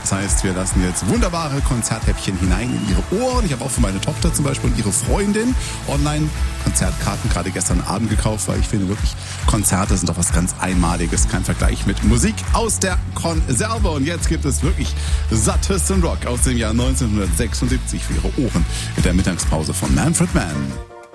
Das heißt, wir lassen jetzt wunderbare Konzerthäppchen hinein in ihre Ohren. Ich habe auch für meine Tochter zum Beispiel und ihre Freundin online Konzertkarten gerade gestern Abend gekauft, weil ich finde wirklich, Konzerte sind doch was ganz Einmaliges. Kein Vergleich mit Musik aus der Konserve. Und jetzt gibt es wirklich sattesten Rock aus dem Jahr 1976 für ihre Ohren in der Mittagspause von Manfred Mann.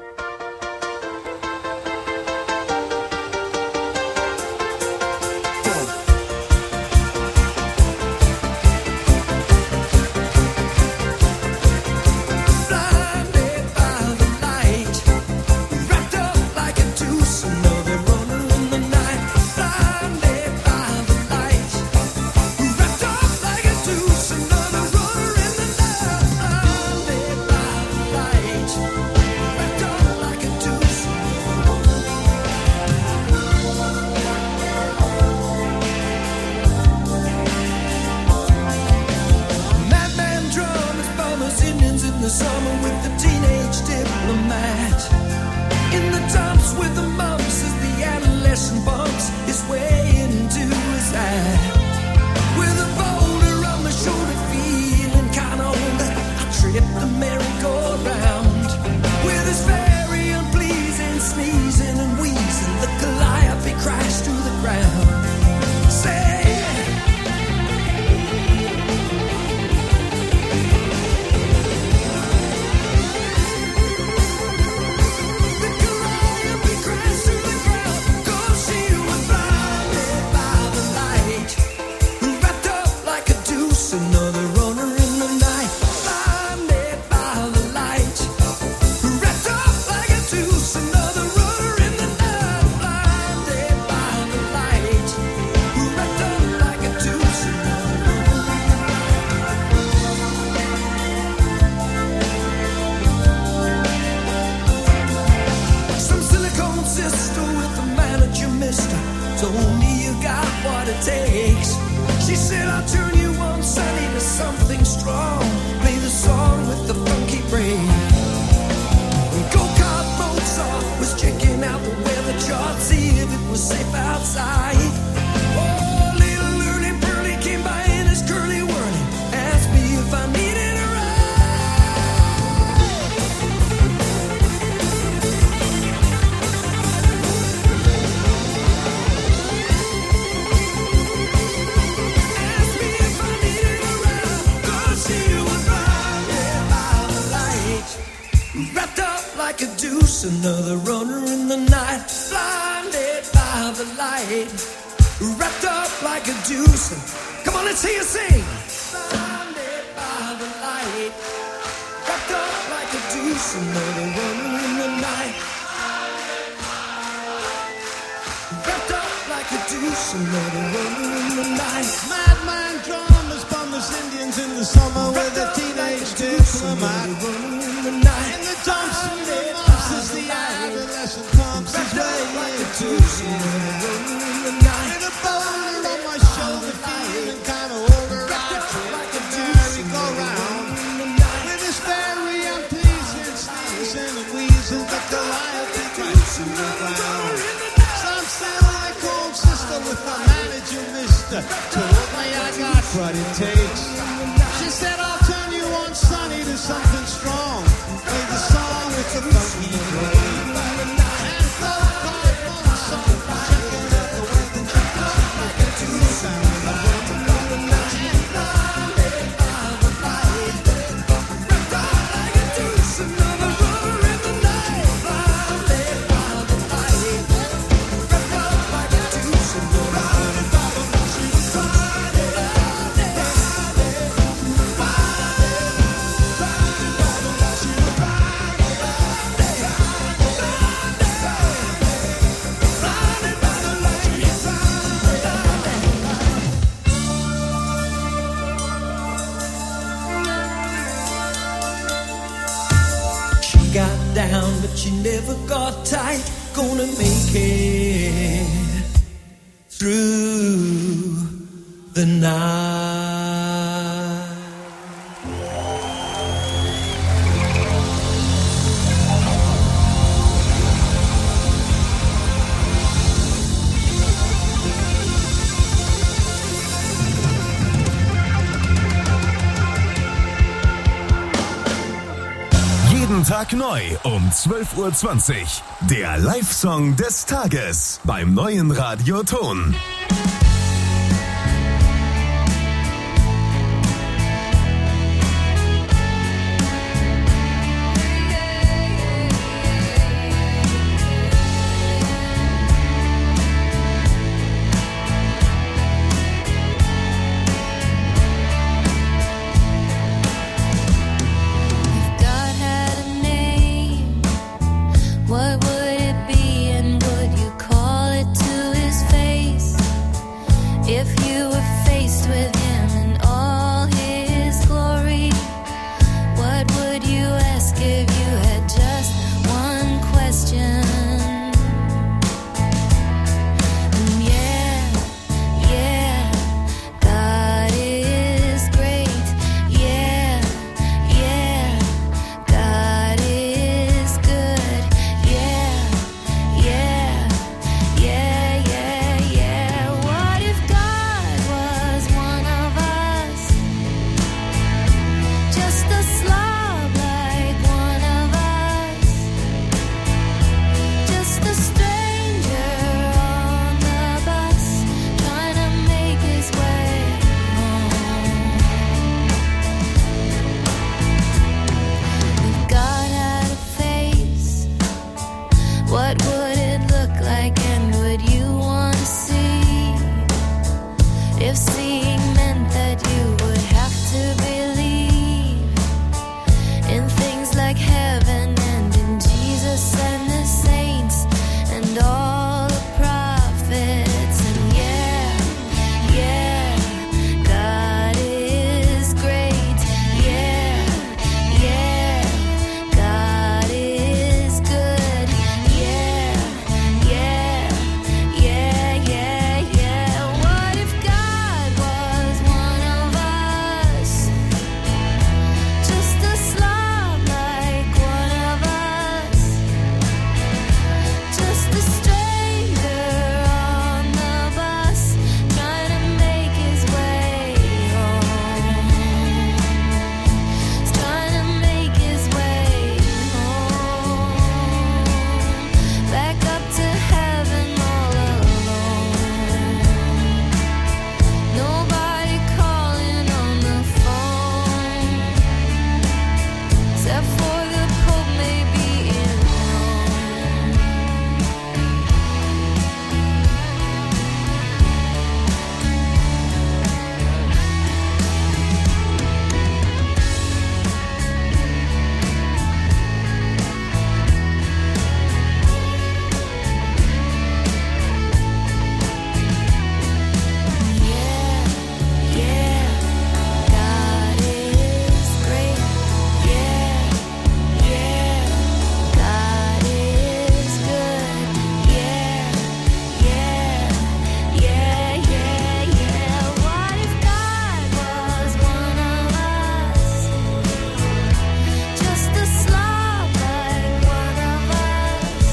Another runner in the night, blinded by the light, wrapped up like a deuce. Come on, let's hear you sing. Blinded by the light, wrapped up like a deuce. Another runner in the night, wrapped up like a deuce. Another runner in the night. Madman drummers, bummers, Indians in the summer with a teenage diplomat. In the dumps and the mumps as the adolescent pumps his way into the night. With a boulder on my shoulder, feeling kind of older, I trip the merry-go-round. With his very unpleasing sneezing and wheezing, the Goliath cracks in the ground. Some sound like old sister with my manager, mister. Told me I got what it takes. She said I'll turn you on, Sonny, to something strong. Play the song with the funky play. And go call for the song. Checking out the way that you talk like a two sound. Down, but she never got tight. Gonna make it through the night. Montag neu um 12:20 Uhr. Der Live-Song des Tages beim neuen Radioton. What would it be and would you call it to his face? If you were faced with him in all his glory, what would you ask if you had just one question? And yeah, God is great. Yeah, God is good. What if God was one of us? Just a slob like one of us. Just a stranger on the bus, trying to make his way home. If God had a face, what would it look like and would you want to see? If seeing meant that you would have to believe in things like heaven and in Jesus and the saints and all the prophets. And yeah, God is great. Yeah, God is good. Yeah. What if God was one of us? Just a slob like one of us. Just a stranger on the bus, trying to make his way home. He's trying to make his way home. Back up to heaven all alone. Nobody calling on the phone, except for the Pope maybe in Rome. Yeah, God is great. Yeah, God is good. Yeah. What if God was one of us? Just a slob like one of us.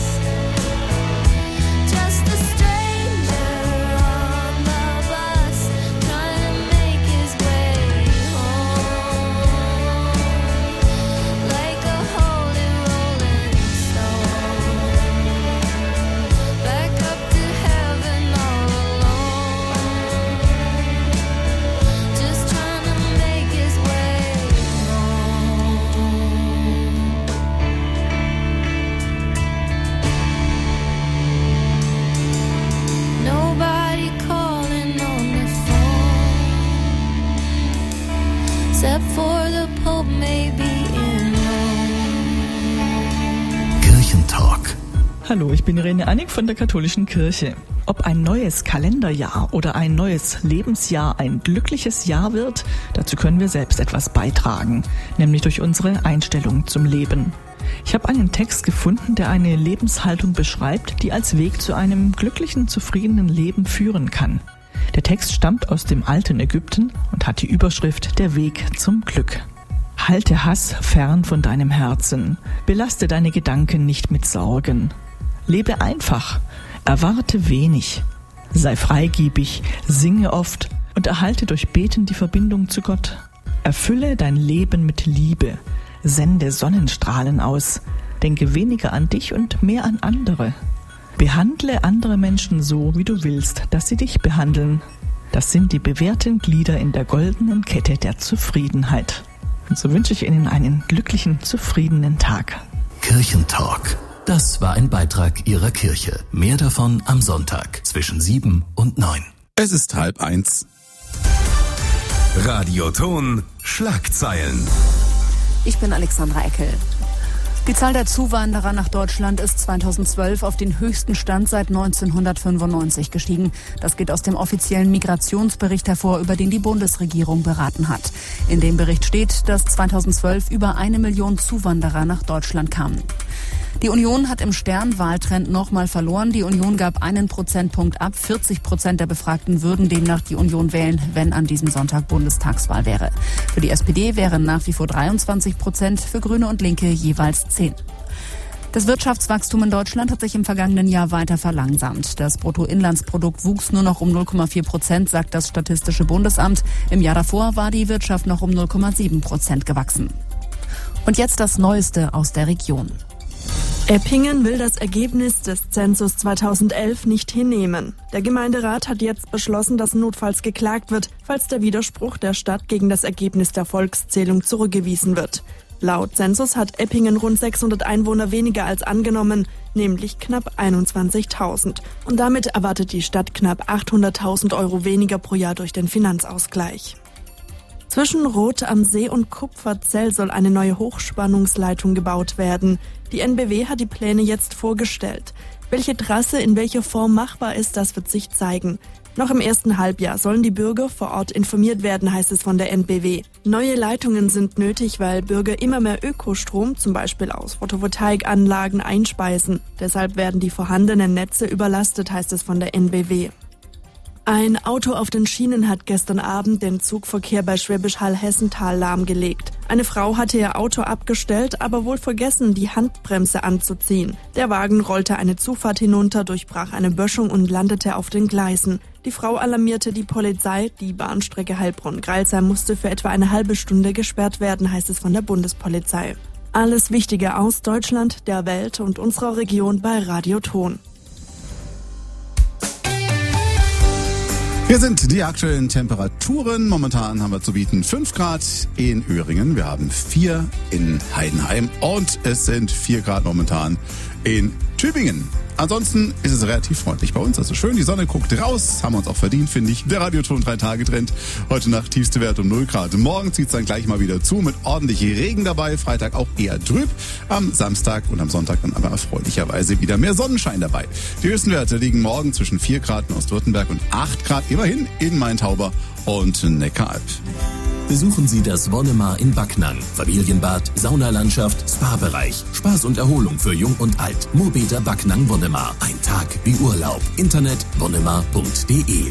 Just a stranger on the bus, trying to make his way home. Like a holy rolling stone, back up to heaven all alone. Just trying to make his way home. Nobody calling on the phone, except for the Pope maybe in Rome. Kirchentalk. Hallo, ich bin Irene Annig von der Katholischen Kirche. Ob ein neues Kalenderjahr oder ein neues Lebensjahr ein glückliches Jahr wird, dazu können wir selbst etwas beitragen, nämlich durch unsere Einstellung zum Leben. Ich habe einen Text gefunden, der eine Lebenshaltung beschreibt, die als Weg zu einem glücklichen, zufriedenen Leben führen kann. Der Text stammt aus dem alten Ägypten und hat die Überschrift Der Weg zum Glück. Halte Hass fern von deinem Herzen, belaste deine Gedanken nicht mit Sorgen. Lebe einfach, erwarte wenig, sei freigebig, singe oft und erhalte durch Beten die Verbindung zu Gott. Erfülle dein Leben mit Liebe, Sende Sonnenstrahlen aus. Denke weniger an dich und mehr an andere. Behandle andere Menschen so, wie du willst, dass sie dich behandeln. Das sind die bewährten Glieder in der goldenen Kette der Zufriedenheit. Und so wünsche ich Ihnen einen glücklichen, zufriedenen Tag. Kirchentalk. Das war ein Beitrag Ihrer Kirche. Mehr davon am Sonntag zwischen 7 und 9. Es ist 12:30. Radioton Schlagzeilen. Ich bin Alexandra Eckel. Die Zahl der Zuwanderer nach Deutschland ist 2012 auf den höchsten Stand seit 1995 gestiegen. Das geht aus dem offiziellen Migrationsbericht hervor, über den die Bundesregierung beraten hat. In dem Bericht steht, dass 2012 über 1 Million Zuwanderer nach Deutschland kamen. Die Union hat im Stern-Wahltrend nochmal verloren. Die Union gab 1 Prozentpunkt ab. 40% der Befragten würden demnach die Union wählen, wenn an diesem Sonntag Bundestagswahl wäre. Für die SPD wären nach wie vor 23%, für Grüne und Linke jeweils 10%. Das Wirtschaftswachstum in Deutschland hat sich im vergangenen Jahr weiter verlangsamt. Das Bruttoinlandsprodukt wuchs nur noch um 0,4%, sagt das Statistische Bundesamt. Im Jahr davor war die Wirtschaft noch um 0,7% gewachsen. Und jetzt das Neueste aus der Region. Eppingen will das Ergebnis des Zensus 2011 nicht hinnehmen. Der Gemeinderat hat jetzt beschlossen, dass notfalls geklagt wird, falls der Widerspruch der Stadt gegen das Ergebnis der Volkszählung zurückgewiesen wird. Laut Zensus hat Eppingen rund 600 Einwohner weniger als angenommen, nämlich knapp 21.000. Und damit erwartet die Stadt knapp 800.000 Euro weniger pro Jahr durch den Finanzausgleich. Zwischen Roth am See und Kupferzell soll eine neue Hochspannungsleitung gebaut werden. Die NBW hat die Pläne jetzt vorgestellt. Welche Trasse in welcher Form machbar ist, das wird sich zeigen. Noch im ersten Halbjahr sollen die Bürger vor Ort informiert werden, heißt es von der NBW. Neue Leitungen sind nötig, weil Bürger immer mehr Ökostrom, zum Beispiel aus Photovoltaikanlagen, einspeisen. Deshalb werden die vorhandenen Netze überlastet, heißt es von der NBW. Ein Auto auf den Schienen hat gestern Abend den Zugverkehr bei Schwäbisch Hall-Hessental lahmgelegt. Eine Frau hatte ihr Auto abgestellt, aber wohl vergessen, die Handbremse anzuziehen. Der Wagen rollte eine Zufahrt hinunter, durchbrach eine Böschung und landete auf den Gleisen. Die Frau alarmierte die Polizei. Die Bahnstrecke Heilbronn-Greilsheim musste für etwa eine halbe Stunde gesperrt werden, heißt es von der Bundespolizei. Alles Wichtige aus Deutschland, der Welt und unserer Region bei Radioton. Hier sind die aktuellen Temperaturen. Momentan haben wir zu bieten 5 Grad in Öhringen. Wir haben 4 in Heidenheim und es sind 4 Grad momentan in Tübingen. Ansonsten ist es relativ freundlich bei uns. Also schön, die Sonne guckt raus. Haben wir uns auch verdient, finde ich. Der Radioton 3-Tage-Trend. Heute Nacht tiefste Wert um 0 Grad. Morgen zieht es dann gleich mal wieder zu mit ordentlich Regen dabei. Freitag auch eher trüb. Am Samstag und am Sonntag dann aber erfreulicherweise wieder mehr Sonnenschein dabei. Die höchsten Werte liegen morgen zwischen 4 Grad in Ostwürttemberg und 8 Grad immerhin in Main-Tauber und Neckaralb. Besuchen Sie das Wonnemar in Backnang. Familienbad, Saunalandschaft, Spa-Bereich, Spaß und Erholung für Jung und Alt. Morbeta Backnang Wonnemar. Ein Tag wie Urlaub. Internet wonnemar.de.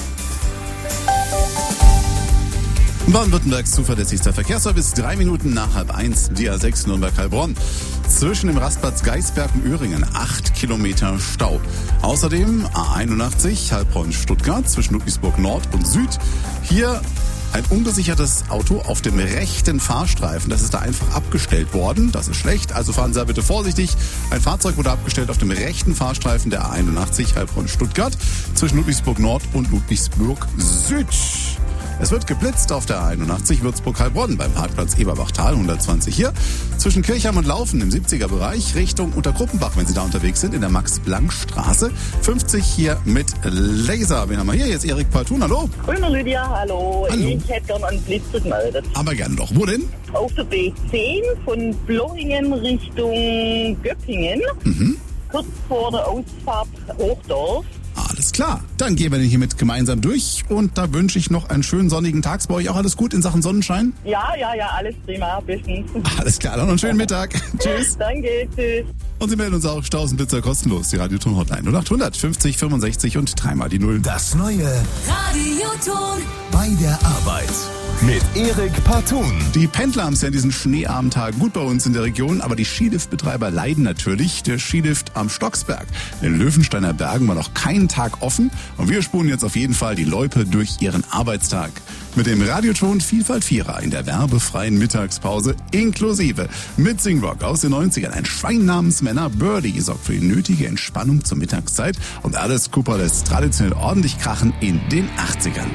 Baden-Württembergs zuverlässigster Verkehrsservice, 3 Minuten nach 12:30, die A6 Nürnberg-Heilbronn. Zwischen dem Rastplatz Geisberg und Öhringen 8 Kilometer Stau. Außerdem A81 Heilbronn-Stuttgart zwischen Ludwigsburg Nord und Süd. Hier ein ungesichertes Auto auf dem rechten Fahrstreifen. Das ist da einfach abgestellt worden. Das ist schlecht, also fahren Sie da bitte vorsichtig. Ein Fahrzeug wurde abgestellt auf dem rechten Fahrstreifen der A81 Heilbronn-Stuttgart zwischen Ludwigsburg Nord und Ludwigsburg Süd. Es wird geblitzt auf der A81 Würzburg-Heilbronn beim Parkplatz Eberbachtal 120 hier. Zwischen Kirchheim und Laufen im 70er-Bereich Richtung Untergruppenbach, wenn Sie da unterwegs sind, in der Max-Planck-Straße. 50 hier mit Laser. Wen haben wir hier? Jetzt Erik Paltun, hallo. Grüner Lydia, hallo. Hallo. Ich hätte gerne einen Blitz gemeldet. Aber gerne doch. Wo denn? Auf der B10 von Blochingen Richtung Göppingen. Kurz vor der Ausfahrt Hochdorf. Alles klar. Dann gehen wir den hiermit gemeinsam durch und da wünsche ich noch einen schönen sonnigen Tag. Ist bei euch auch alles gut in Sachen Sonnenschein? Ja, alles prima. Bestens. Alles klar, dann noch einen schönen Mittag. Tschüss. Danke, tschüss. Und Sie melden uns auch Stausenblitzer kostenlos. Die Radioton Hotline 0800 50 65 und 3 mal die 0. Das neue Radioton. bei der Arbeit. mit Erik Partun. Die Pendler haben es ja in diesen schneearmen Tagen gut bei uns in der Region, aber die Skiliftbetreiber leiden natürlich. Der Skilift am Stocksberg, den Löwensteiner Bergen, war noch keinen Tag offen und wir spulen jetzt auf jeden Fall die Loipe durch ihren Arbeitstag. Mit dem Radioton Vielfalt Vierer in der werbefreien Mittagspause inklusive mit Singrock aus den 90ern. Ein Schwein namens Männer Birdie sorgt für die nötige Entspannung zur Mittagszeit und Alice Cooper lässt traditionell ordentlich krachen in den 80ern.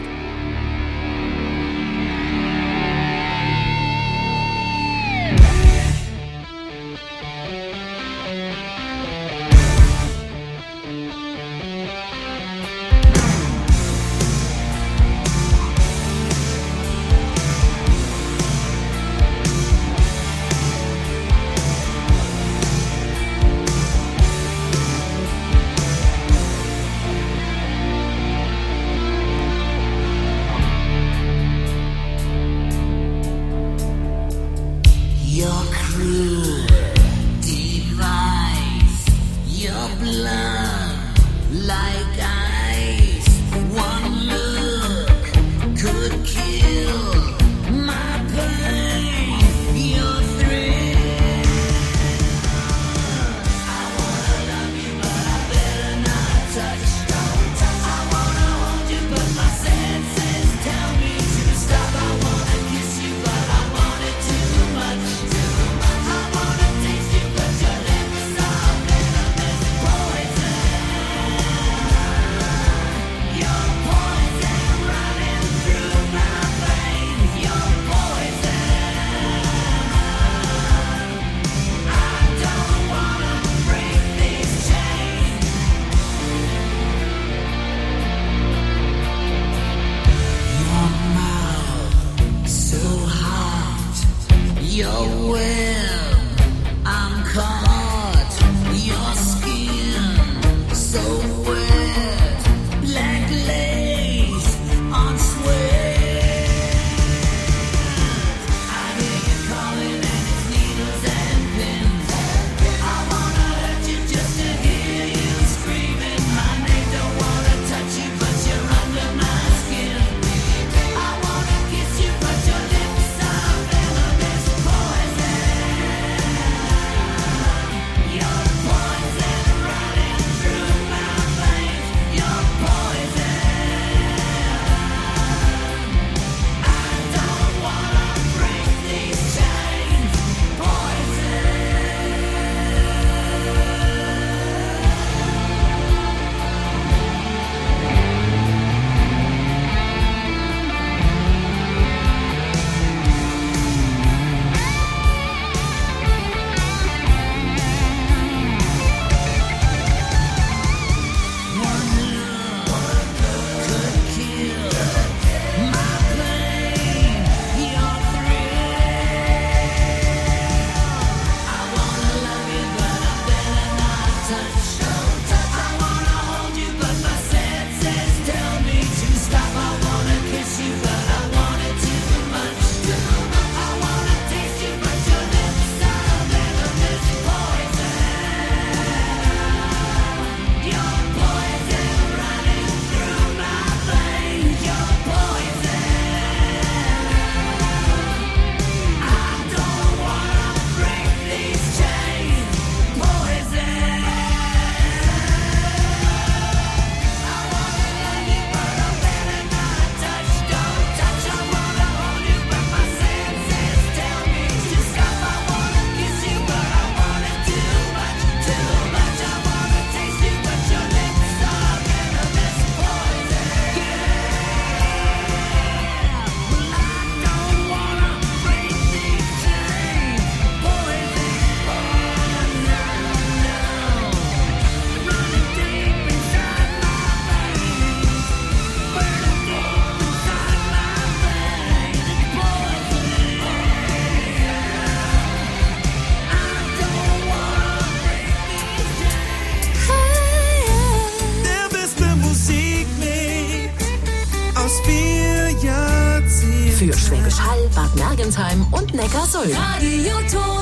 Für Schwäbisch Hall, Bad Mergentheim und Neckarsulm. Radioton.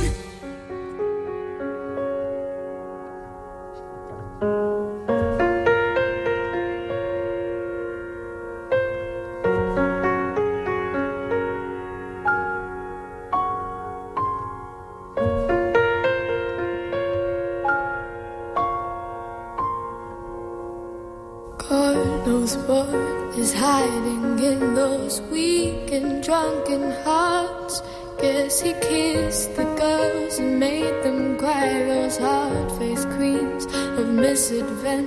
is hiding in those weak and drunken hearts. Guess he kissed the girls and made them cry, those hard-faced queens of misadventure.